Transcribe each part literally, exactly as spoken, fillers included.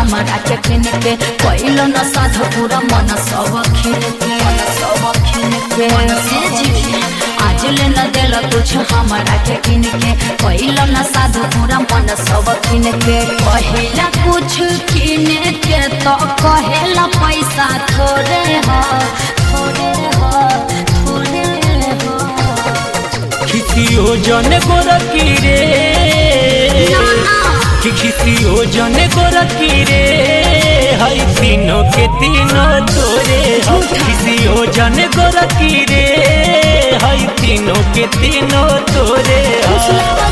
हमारा के किन के कोइलो न साधु पूरा मन सब खिन के मन सब खिन के से जी आज ले न देल कुछ हमारा के किन के कोइलो न साधु पूरा मन सब खिन के कहेला कुछ किन के तो कहेला पैसा थोड़े हो थोड़े हो थोड़े हो खिसियो जन गोरकी रे कि खिसियो जन गोरकी रे हई तीनों के तीनों तोरे हो खिसियो जन गोरकी रे हई तीनों के तीनों तोरे हो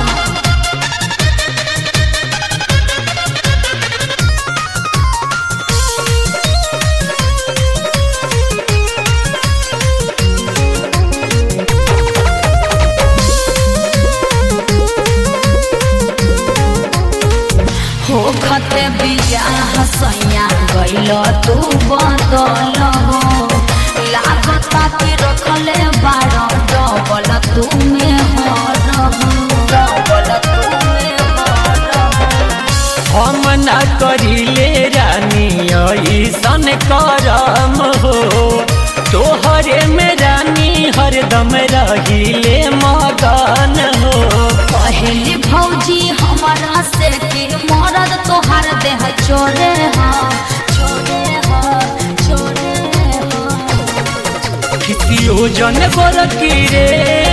खते बियाह सैया गइल तू बदल हो लागता कि रखले बाड़ डबल तुमे हर डबल तुमे हम ना करिले रानी ऐसन करम हो तोहरे में रानी हरदम रहिले मगन हो पहली भौजी हमारा से कि मरद तोहार देह चोरे हो चोरे हो चोरे हो खिसियो जन गोरकी रे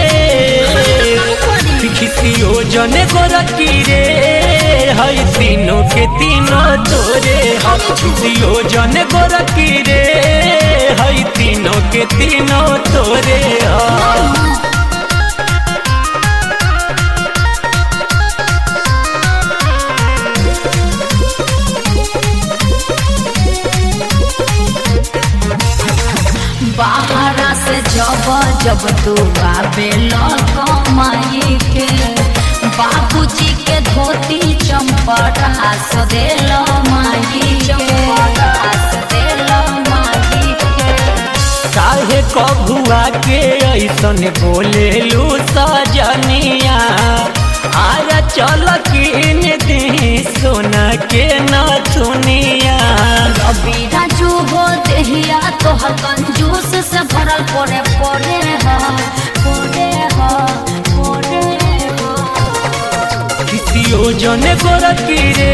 खिसियो जन गोरकी रे हई तीनों के तीनों तोरे हो खिसियो जन गोरकी रे हई तीनों के तीनों तोरे हो बाहरा से जब जब तू आवे कमाई के बाबूजी के धोती चंपरा से देल माई चंपरा से देल माई के काहे कभुआ के ऐसन बोले लू सजनिया आरा चल किन दी सोना के न सुनिया रवि राजू हो देहिया तोहर कंजूस से भरल पड़े पड़े हो पड़े हो पड़े हो खिसियो जन गोरकी रे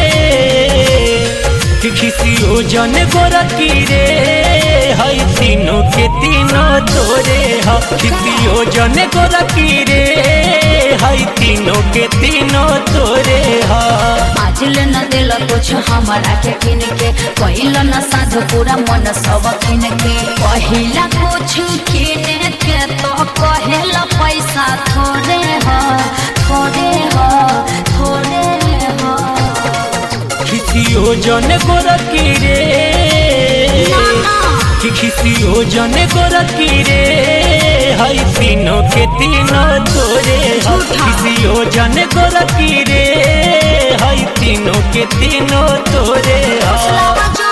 खिसियो जन गोरकी रे हई तीनों के तीनों तोरे हो खिसियो जन गोरकी रे हई तीनों के तीनों तोरे हो आज ले न दिल कुछ हमारा के किन के कोइल न साधु पूरा मन सब किन के पहिला कुछ किन के तो कहेला पैसा थोड़े हो थोड़े हो थोड़े हो खिसियो जन गोरकी रे खिसियो जन गोरकी रे हई तीनों के तीनों तोरे हो खिसियो जन गोरकी रे हई तीनों के तीनों तोरे हो।